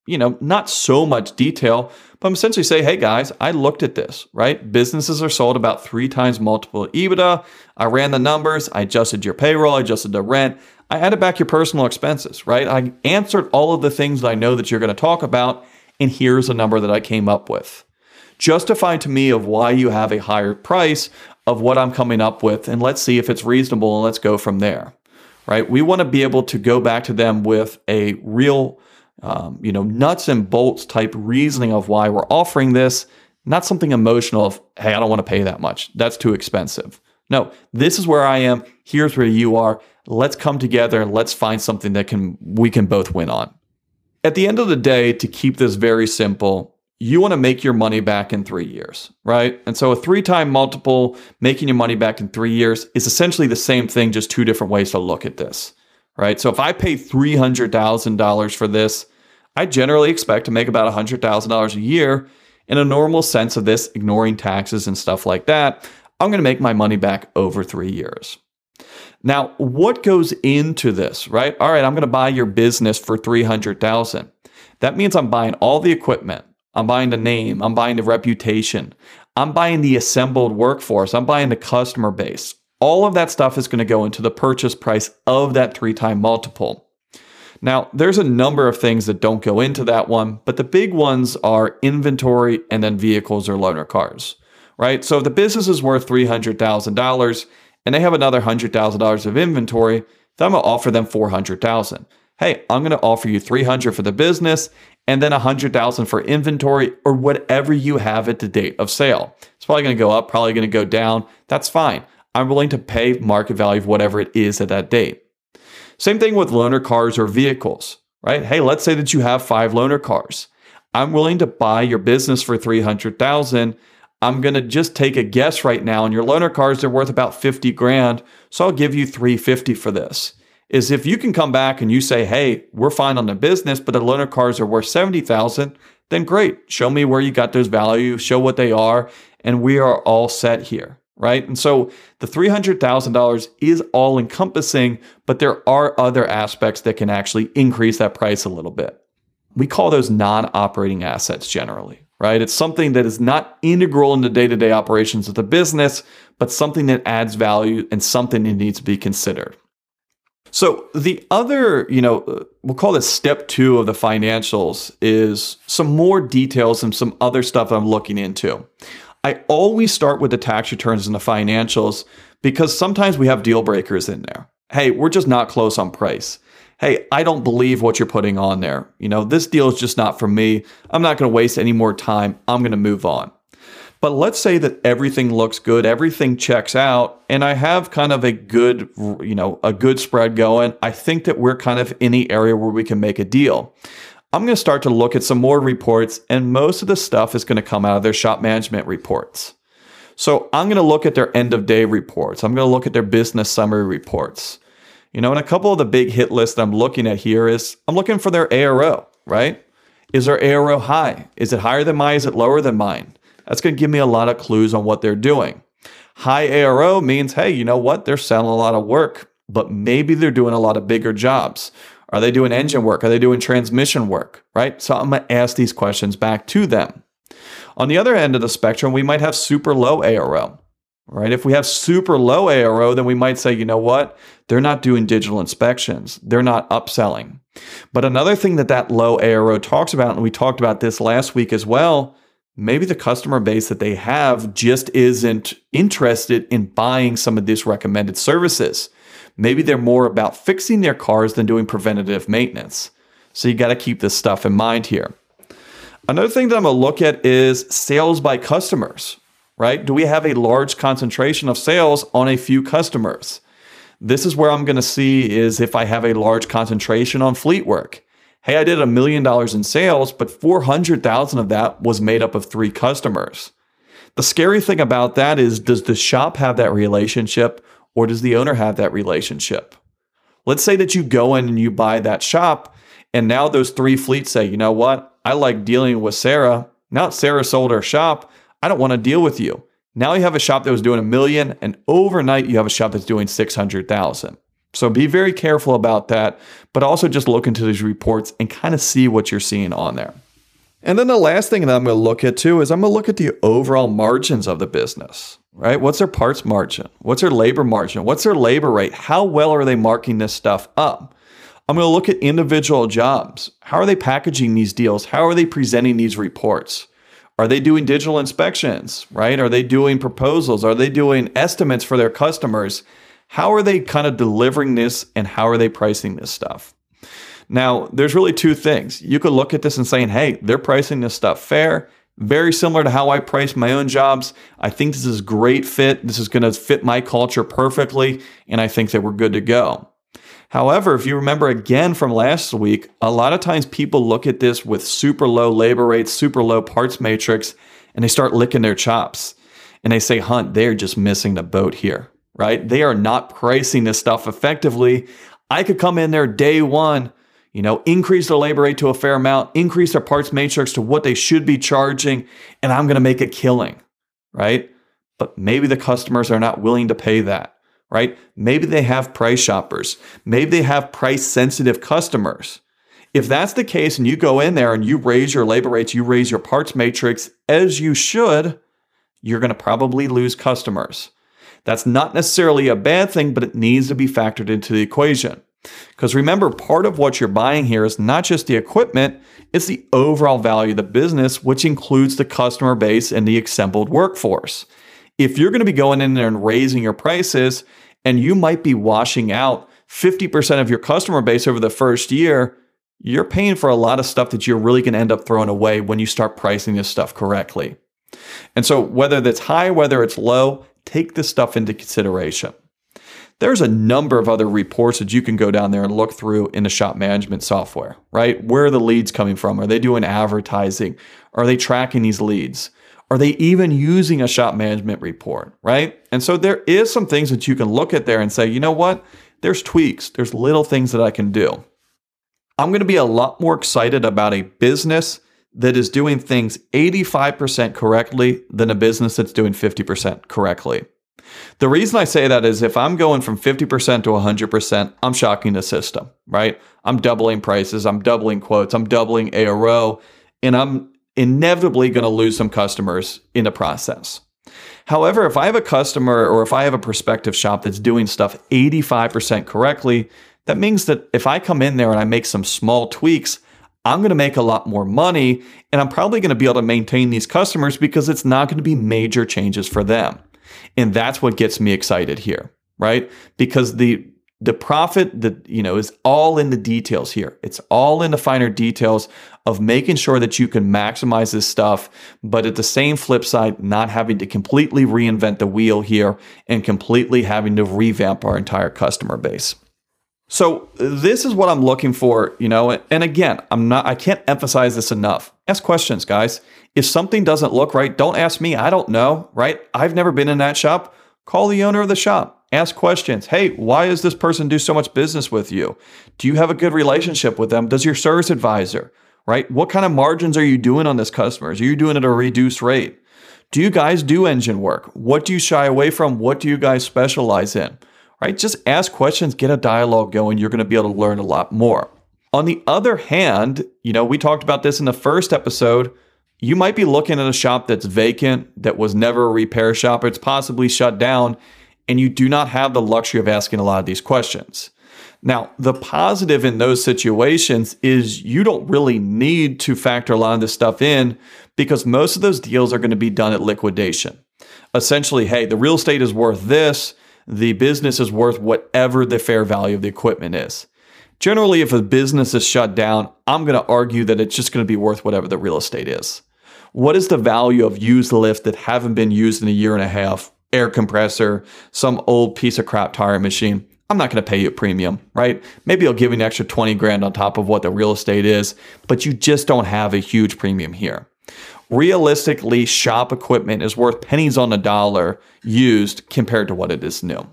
you know, not so much detail, but I'm essentially saying, hey guys, I looked at this, right? Businesses are sold about three times multiple EBITDA. I ran the numbers. I adjusted your payroll. I adjusted the rent. I added back your personal expenses, right? I answered all of the things that I know that you're going to talk about. And here's a number that I came up with. Justify to me of why you have a higher price of what I'm coming up with. And let's see if it's reasonable and let's go from there, right? We want to be able to go back to them with a real Um, you know, nuts and bolts type reasoning of why we're offering this, not something emotional of, hey, I don't want to pay that much. That's too expensive. No, this is where I am. Here's where you are. Let's come together and let's find something that can we can both win on. At the end of the day, to keep this very simple, you want to make your money back in three years, right? And so a three-time multiple, making your money back in three years is essentially the same thing, just two different ways to look at this, right? So if I pay three hundred thousand dollars for this, I generally expect to make about one hundred thousand dollars a year. In a normal sense of this, ignoring taxes and stuff like that, I'm going to make my money back over three years. Now, what goes into this, right? All right, I'm going to buy your business for three hundred thousand dollars. That means I'm buying all the equipment. I'm buying the name. I'm buying the reputation. I'm buying the assembled workforce. I'm buying the customer base. All of that stuff is going to go into the purchase price of that three-time multiple. Now, there's a number of things that don't go into that one, but the big ones are inventory and then vehicles or loaner cars, right? So if the business is worth three hundred thousand dollars and they have another one hundred thousand dollars of inventory, then I'm going to offer them four hundred thousand dollars. Hey, I'm going to offer you three hundred thousand dollars for the business and then one hundred thousand dollars for inventory or whatever you have at the date of sale. It's probably going to go up, probably going to go down. That's fine. I'm willing to pay market value of whatever it is at that date. Same thing with loaner cars or vehicles, right? Hey, let's say that you have five loaner cars. I'm willing to buy your business for three hundred thousand dollars. I'm going to just take a guess right now. And your loaner cars are worth about fifty grand. So I'll give you three hundred fifty for this. Is if you can come back and you say, hey, we're fine on the business, but the loaner cars are worth seventy thousand dollars, then great. Show me where you got those values, show what they are, and we are all set here. Right? And so the three hundred thousand dollars is all encompassing, but there are other aspects that can actually increase that price a little bit. We call those non-operating assets generally, right? It's something that is not integral in the day-to-day operations of the business, but something that adds value and something that needs to be considered. So the other, you know, we'll call this step two of the financials is some more details and some other stuff I'm looking into. I always start with the tax returns and the financials because sometimes we have deal breakers in there. Hey, we're just not close on price. Hey, I don't believe what you're putting on there. You know, this deal is just not for me. I'm not going to waste any more time. I'm going to move on. But let's say that everything looks good, everything checks out, and I have kind of a good, you know, a good spread going. I think that we're kind of in the area where we can make a deal. I'm going to start to look at some more reports, and most of the stuff is going to come out of their shop management reports. So I'm going to look at their end of day reports. I'm going to look at their business summary reports. You know, and a couple of the big hit lists I'm looking at here is I'm looking for their A R O, right? Is their A R O high? Is it higher than mine? Is it lower than mine? That's going to give me a lot of clues on what they're doing. High A R O means, hey, you know what? They're selling a lot of work, but maybe they're doing a lot of bigger jobs. Are they doing engine work? Are they doing transmission work, right? So I'm going to ask these questions back to them. On the other end of the spectrum, we might have super low A R O, right? If we have super low A R O, then we might say, you know what? They're not doing digital inspections. They're not upselling. But another thing that that low A R O talks about, and we talked about this last week as well, maybe the customer base that they have just isn't interested in buying some of these recommended services. Maybe they're more about fixing their cars than doing preventative maintenance. So you got to keep this stuff in mind here. Another thing that I'm going to look at is sales by customers, right? Do we have a large concentration of sales on a few customers? This is where I'm going to see is if I have a large concentration on fleet work. Hey, I did a million dollars in sales, but four hundred thousand of that was made up of three customers. The scary thing about that is, does the shop have that relationship? Or does the owner have that relationship? Let's say that you go in and you buy that shop, and now those three fleets say, you know what? I like dealing with Sarah. Now Sarah sold her shop. I don't want to deal with you. Now you have a shop that was doing a million, and overnight you have a shop that's doing six hundred thousand. So be very careful about that, but also just look into these reports and kind of see what you're seeing on there. And then the last thing that I'm going to look at too is I'm going to look at the overall margins of the business, right? What's their parts margin? What's their labor margin? What's their labor rate? How well are they marking this stuff up? I'm going to look at individual jobs. How are they packaging these deals? How are they presenting these reports? Are they doing digital inspections, right? Are they doing proposals? Are they doing estimates for their customers? How are they kind of delivering this and how are they pricing this stuff? Now, there's really two things. You could look at this and saying, hey, they're pricing this stuff fair, very similar to how I price my own jobs. I think this is a great fit. This is going to fit my culture perfectly, and I think that we're good to go. However, if you remember again from last week, a lot of times people look at this with super low labor rates, super low parts matrix, and they start licking their chops. And they say, Hunt, they're just missing the boat here, right? They are not pricing this stuff effectively. I could come in there day one, you know, increase their labor rate to a fair amount, increase their parts matrix to what they should be charging, and I'm going to make a killing, right? But maybe the customers are not willing to pay that, right? Maybe they have price shoppers. Maybe they have price-sensitive customers. If that's the case and you go in there and you raise your labor rates, you raise your parts matrix as you should, you're going to probably lose customers. That's not necessarily a bad thing, but it needs to be factored into the equation. Because remember, part of what you're buying here is not just the equipment, it's the overall value of the business, which includes the customer base and the assembled workforce. If you're going to be going in there and raising your prices, and you might be washing out fifty percent of your customer base over the first year, you're paying for a lot of stuff that you're really going to end up throwing away when you start pricing this stuff correctly. And so whether that's high, whether it's low, take this stuff into consideration. There's a number of other reports that you can go down there and look through in the shop management software, right? Where are the leads coming from? Are they doing advertising? Are they tracking these leads? Are they even using a shop management report, right? And so there is some things that you can look at there and say, you know what? There's tweaks. There's little things that I can do. I'm going to be a lot more excited about a business that is doing things eighty-five percent correctly than a business that's doing fifty percent correctly. The reason I say that is if I'm going from fifty percent to one hundred percent, I'm shocking the system, right? I'm doubling prices, I'm doubling quotes, I'm doubling A R O, and I'm inevitably going to lose some customers in the process. However, if I have a customer or if I have a prospective shop that's doing stuff eighty-five percent correctly, that means that if I come in there and I make some small tweaks, I'm going to make a lot more money, and I'm probably going to be able to maintain these customers because it's not going to be major changes for them. And that's what gets me excited here, right? Because the the profit that, you know, is all in the details here. It's all in the finer details of making sure that you can maximize this stuff, but at the same flip side, not having to completely reinvent the wheel here and completely having to revamp our entire customer base. So this is what I'm looking for, you know, and again, I'm not, I can't emphasize this enough. Ask questions, guys. If something doesn't look right, don't ask me. I don't know, right? I've never been in that shop. Call the owner of the shop. Ask questions. Hey, why does this person do so much business with you? Do you have a good relationship with them? Does your service advisor, right? What kind of margins are you doing on this customers? Are you doing it at a reduced rate? Do you guys do engine work? What do you shy away from? What do you guys specialize in? Right? Just ask questions, get a dialogue going. You're going to be able to learn a lot more. On the other hand, you know, we talked about this in the first episode. You might be looking at a shop that's vacant, that was never a repair shop, or it's possibly shut down, and you do not have the luxury of asking a lot of these questions. Now, the positive in those situations is you don't really need to factor a lot of this stuff in because most of those deals are going to be done at liquidation. Essentially, hey, the real estate is worth this. The business is worth whatever the fair value of the equipment is. Generally, if a business is shut down, I'm going to argue that it's just going to be worth whatever the real estate is. What is the value of used lifts that haven't been used in a year and a half? Air compressor, some old piece of crap tire machine. I'm not going to pay you a premium, right? Maybe I'll give you an extra twenty grand on top of what the real estate is, but you just don't have a huge premium here. Realistically, shop equipment is worth pennies on the dollar used compared to what it is new.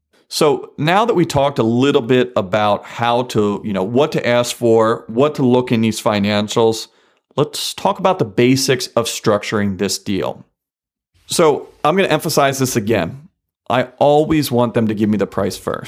So now that we talked a little bit about how to, you know, what to ask for, what to look in these financials, let's talk about the basics of structuring this deal. So I'm going to emphasize this again. I always want them to give me the price first,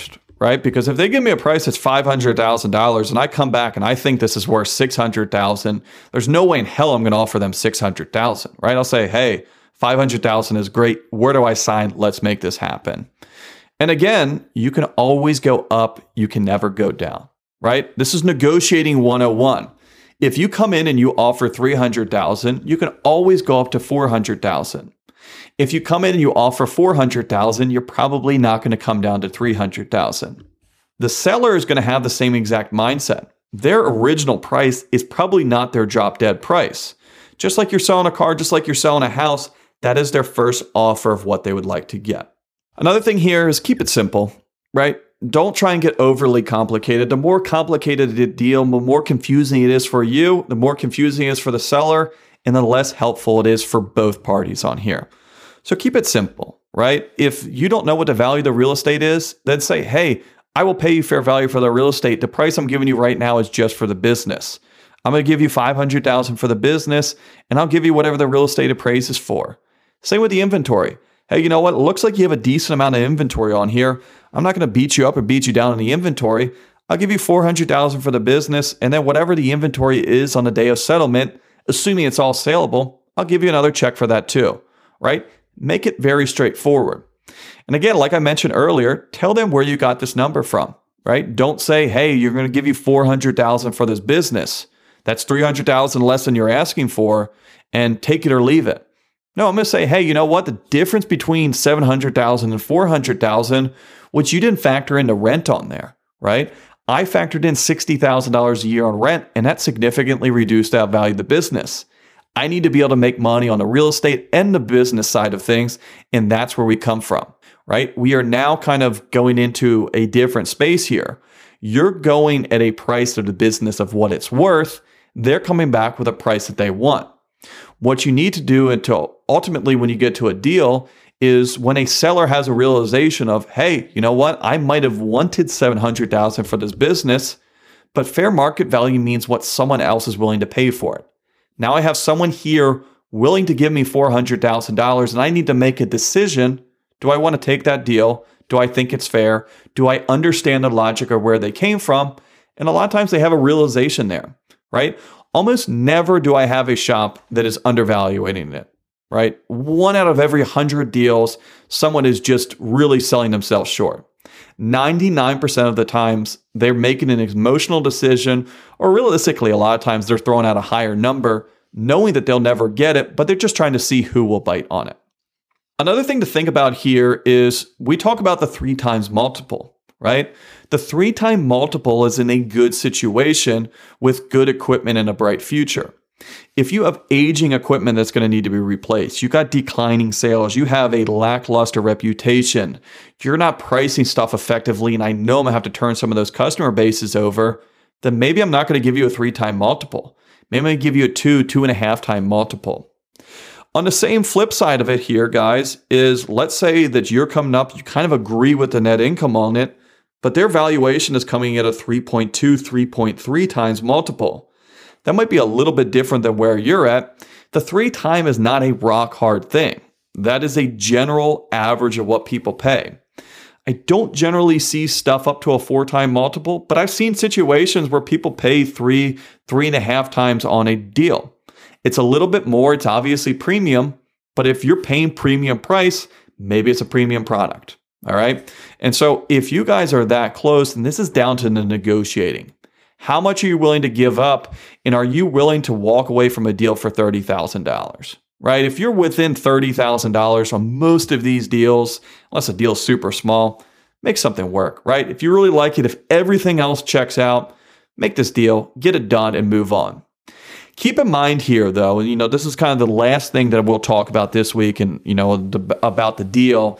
right? Because if they give me a price that's five hundred thousand dollars and I come back and I think this is worth six hundred thousand dollars, there's no way in hell I'm going to offer them six hundred thousand dollars, right? I'll say, hey, five hundred thousand dollars is great. Where do I sign? Let's make this happen. And again, you can always go up. You can never go down, right? This is negotiating one oh one. If you come in and you offer three hundred thousand dollars, you can always go up to four hundred thousand dollars. If you come in and you offer four hundred thousand dollars, you're probably not going to come down to three hundred thousand dollars. The seller is going to have the same exact mindset. Their original price is probably not their drop dead price. Just like you're selling a car, just like you're selling a house, that is their first offer of what they would like to get. Another thing here is keep it simple, right? Don't try and get overly complicated. The more complicated the deal, the more confusing it is for you, the more confusing it is for the seller, and the less helpful it is for both parties on here. So keep it simple, right? If you don't know what the value of the real estate is, then say, hey, I will pay you fair value for the real estate. The price I'm giving you right now is just for the business. I'm going to give you five hundred thousand dollars for the business, and I'll give you whatever the real estate appraises for. Same with the inventory. Hey, you know what? It looks like you have a decent amount of inventory on here. I'm not going to beat you up or beat you down on the inventory. I'll give you four hundred thousand dollars for the business, and then whatever the inventory is on the day of settlement, assuming it's all saleable, I'll give you another check for that too, right? Make it very straightforward. And again, like I mentioned earlier, tell them where you got this number from, right? Don't say, hey, you're going to give you four hundred thousand dollars for this business. That's three hundred thousand dollars less than you're asking for, and take it or leave it. No, I'm going to say, hey, you know what? The difference between seven hundred thousand dollars and four hundred thousand dollars, which you didn't factor in the rent on there, right? I factored in sixty thousand dollars a year on rent, and that significantly reduced that value of the business. I need to be able to make money on the real estate and the business side of things, and that's where we come from, right? We are now kind of going into a different space here. You're going at a price of the business of what it's worth. They're coming back with a price that they want. What you need to do until ultimately when you get to a deal is when a seller has a realization of, hey, you know what? I might have wanted seven hundred thousand dollars for this business, but fair market value means what someone else is willing to pay for it. Now I have someone here willing to give me four hundred thousand dollars, and I need to make a decision. Do I want to take that deal? Do I think it's fair? Do I understand the logic of where they came from? And a lot of times they have a realization there, right? Almost never do I have a shop that is undervaluing it, right? One out of every one hundred deals, someone is just really selling themselves short. ninety-nine percent of the times, they're making an emotional decision, or realistically, a lot of times they're throwing out a higher number, knowing that they'll never get it, but they're just trying to see who will bite on it. Another thing to think about here is we talk about the three times multiple, right? The three time multiple is in a good situation with good equipment and a bright future. If you have aging equipment that's going to need to be replaced, you got declining sales, you have a lackluster reputation, you're not pricing stuff effectively, and I know I'm going to have to turn some of those customer bases over, then maybe I'm not going to give you a three-time multiple. Maybe I'm going to give you a two, two and a half time multiple. On the same flip side of it here, guys, is let's say that you're coming up, you kind of agree with the net income on it, but their valuation is coming at a three point two, three point three times multiple. That might be a little bit different than where you're at. The three time is not a rock hard thing. That is a general average of what people pay. I don't generally see stuff up to a four time multiple, but I've seen situations where people pay three, three and a half times on a deal. It's a little bit more. It's obviously premium, but if you're paying premium price, maybe it's a premium product. All right. And so if you guys are that close, and this is down to the negotiating. How much are you willing to give up? And are you willing to walk away from a deal for thirty thousand dollars? Right? If you're within thirty thousand dollars on most of these deals, unless a deal's super small, make something work, right? If you really like it, if everything else checks out, make this deal, get it done, and move on. Keep in mind here, though, and you know, this is kind of the last thing that we'll talk about this week, and you know, the, about the deal,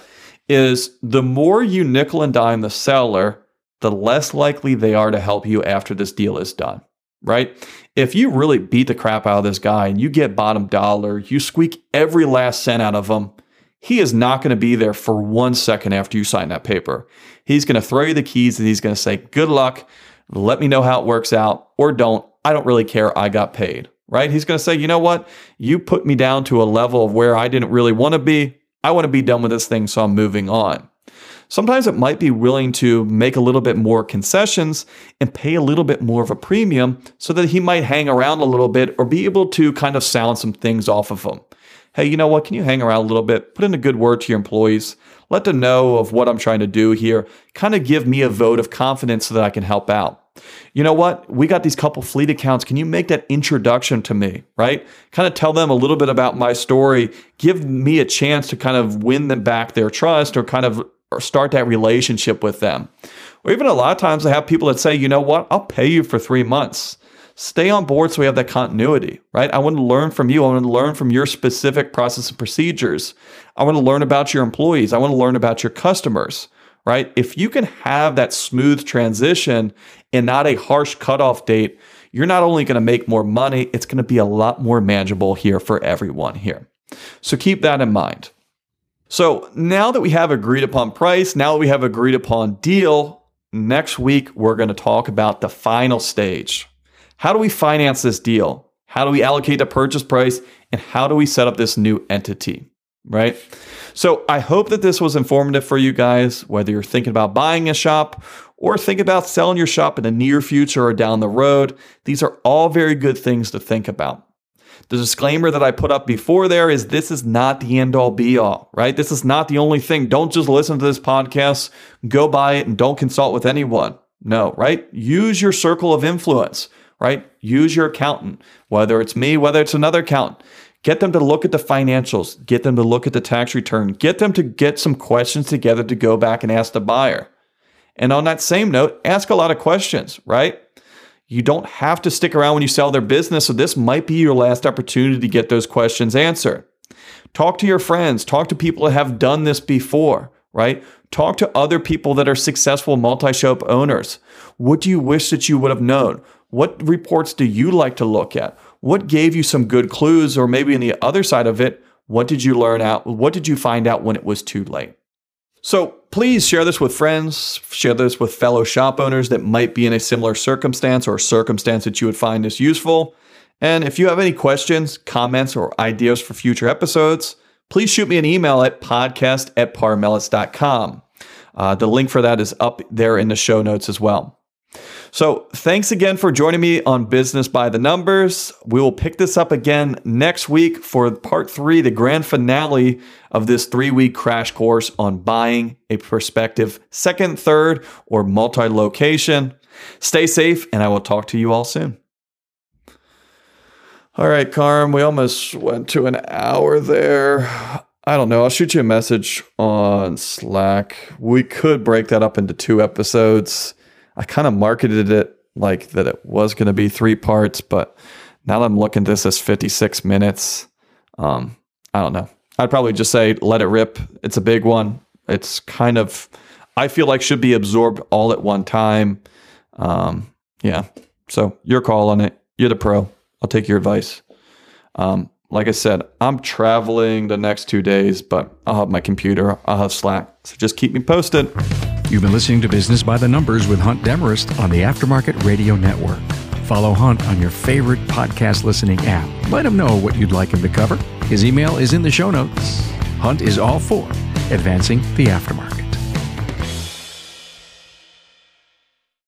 is the more you nickel and dime the seller, the less likely they are to help you after this deal is done, right? If you really beat the crap out of this guy and you get bottom dollar, you squeak every last cent out of him, he is not going to be there for one second after you sign that paper. He's going to throw you the keys and he's going to say, good luck, let me know how it works out, or don't. I don't really care. I got paid, right? He's going to say, you know what? You put me down to a level of where I didn't really want to be. I want to be done with this thing, so I'm moving on. Sometimes it might be willing to make a little bit more concessions and pay a little bit more of a premium so that he might hang around a little bit or be able to kind of sound some things off of them. Hey, you know what? Can you hang around a little bit? Put in a good word to your employees. Let them know of what I'm trying to do here. Kind of give me a vote of confidence so that I can help out. You know what? We got these couple fleet accounts. Can you make that introduction to me, right? Kind of tell them a little bit about my story. Give me a chance to kind of win them back their trust or kind of start that relationship with them. Or even a lot of times I have people that say, you know what? I'll pay you for three months. Stay on board so we have that continuity, right? I want to learn from you. I want to learn from your specific process and procedures. I want to learn about your employees. I want to learn about your customers, right? If you can have that smooth transition and not a harsh cutoff date, you're not only going to make more money, it's going to be a lot more manageable here for everyone here. So keep that in mind. So now that we have agreed upon price, now that we have agreed upon deal, next week we're going to talk about the final stage. How do we finance this deal? How do we allocate the purchase price? And how do we set up this new entity, right? So I hope that this was informative for you guys, whether you're thinking about buying a shop or think about selling your shop in the near future or down the road. These are all very good things to think about. The disclaimer that I put up before there is this is not the end all be all, right? This is not the only thing. Don't just listen to this podcast, go buy it, and don't consult with anyone. No, right? Use your circle of influence, right? Use your accountant, whether it's me, whether it's another accountant. Get them to look at the financials. Get them to look at the tax return. Get them to get some questions together to go back and ask the buyer. And on that same note, ask a lot of questions, right? You don't have to stick around when you sell their business, so this might be your last opportunity to get those questions answered. Talk to your friends. Talk to people that have done this before, right? Talk to other people that are successful multi-shop owners. What do you wish that you would have known? What reports do you like to look at? What gave you some good clues? Or maybe on the other side of it, what did you learn out? What did you find out when it was too late? So please share this with friends, share this with fellow shop owners that might be in a similar circumstance or circumstance that you would find this useful. And if you have any questions, comments, or ideas for future episodes, please shoot me an email at podcast at parmelis dot com. Uh, the link for that is up there in the show notes as well. So thanks again for joining me on Business by the Numbers. We will pick this up again next week for part three, the grand finale of this three-week crash course on buying a prospective second, third, or multi-location. Stay safe, and I will talk to you all soon. All right, Carm, we almost went to an hour there. I don't know. I'll shoot you a message on Slack. We could break that up into two episodes. I kind of marketed it like that it was going to be three parts, but now that I'm looking at this as fifty-six minutes, um, I don't know. I'd probably just say, let it rip. It's a big one. It's kind of, I feel like should be absorbed all at one time. Um, yeah. So your call on it. You're the pro. I'll take your advice. Um, like I said, I'm traveling the next two days, but I'll have my computer. I'll have Slack. So just keep me posted. You've been listening to Business by the Numbers with Hunt Demarest on the Aftermarket Radio Network. Follow Hunt on your favorite podcast listening app. Let him know what you'd like him to cover. His email is in the show notes. Hunt is all for advancing the aftermarket.